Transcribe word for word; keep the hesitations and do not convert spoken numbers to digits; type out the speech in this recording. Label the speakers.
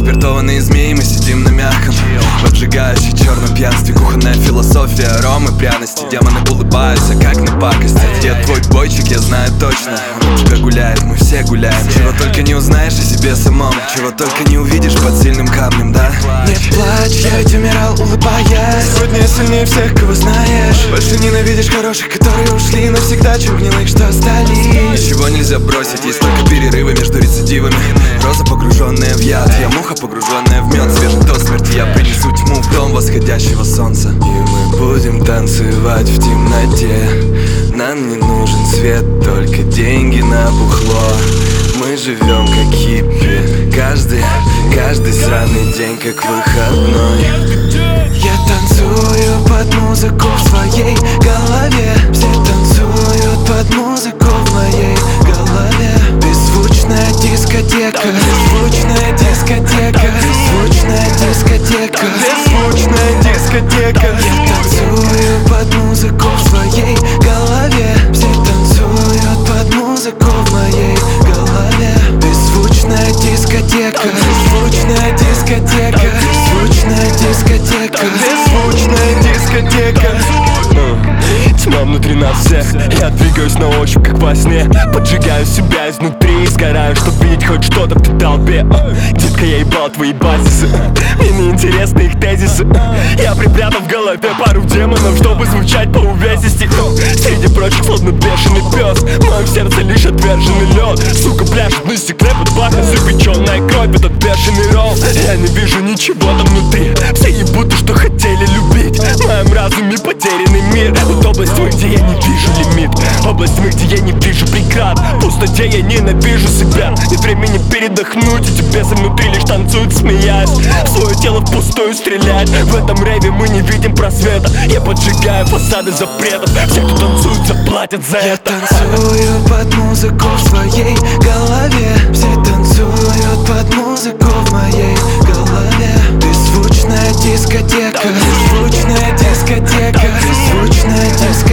Speaker 1: Заспиртованные змеи, мы сидим на мягком, в обжигающей черном пьянстве. Кухонная философия, аромы, пряности. Демоны улыбаются, как на пакости. Я твой бойчик, я знаю точно. Он у тебя гуляет, мы все гуляем. Чего только не узнаешь о себе самом, чего только не увидишь под сильным камнем, да?
Speaker 2: Не плачь, я ведь умирал, улыбаясь. Сегодня я сильнее всех, кого знаешь. Больше ненавидишь хороших, которые ушли навсегда, чем гнилых, что остались.
Speaker 1: Ничего нельзя бросить, есть только перерывы между рецидивами. Роза, погруженная в яд, я муха, погруженная в мед. Свежий до смерти я принесу тьму в дом восходящего солнца. И мы будем танцевать в темноте. Нам не нужен свет, только деньги на бухло. Мы живем как хиппи, каждый, каждый сраный день как выходной.
Speaker 2: Я танцую под музыку в своей голове. Все танцуют под музыку в моей голове. Беззвучная дискотека, беззвучная дискотека, беззвучная дискотека, беззвучная дискотека. Я танцую под музыку в своей голове. Все танцуют под музыку в моей голове. Беззвучная дискотека, беззвучная дискотека, беззвучная дискотека, беззвучная дискотека.
Speaker 3: Тьма внутри нас всех, я двигаюсь на ощупь, как во сне. Поджигаю себя изнутри, сгораю, чтоб видеть хоть что-то в толпе. Детка, я ебал твои базисы, мне не интересны их тезисы. Я припрятал в голове пару демонов, чтобы звучать по увесисти. Среди прочих словно бешеный пес, в моем сердце лишь отверженный лед. Сука, пляшет на стекле под бахом, запеченная кровь, этот бешеный ролл. Я не вижу ничего там внутри, все ебуты, что хотели любить. В моем разуме потерянный мир, вот область тьмы, где я не вижу лимит. Область тьмы, где я не вижу преград. В пустоте я ненавижу себя. Нет времени передохнуть, эти бесы внутри лишь танцуют, смеясь. В свое тело впустую стрелять. В этом рейве мы не видим просвета. Я поджигаю фасады запретов. Все, кто танцует, заплатят за
Speaker 2: Я
Speaker 3: это.
Speaker 2: танцую под музыку в своей голове. Все танцуют под музыку в моей голове. Беззвучная дискотека, беззвучная дискотека, беззвучная дискотека.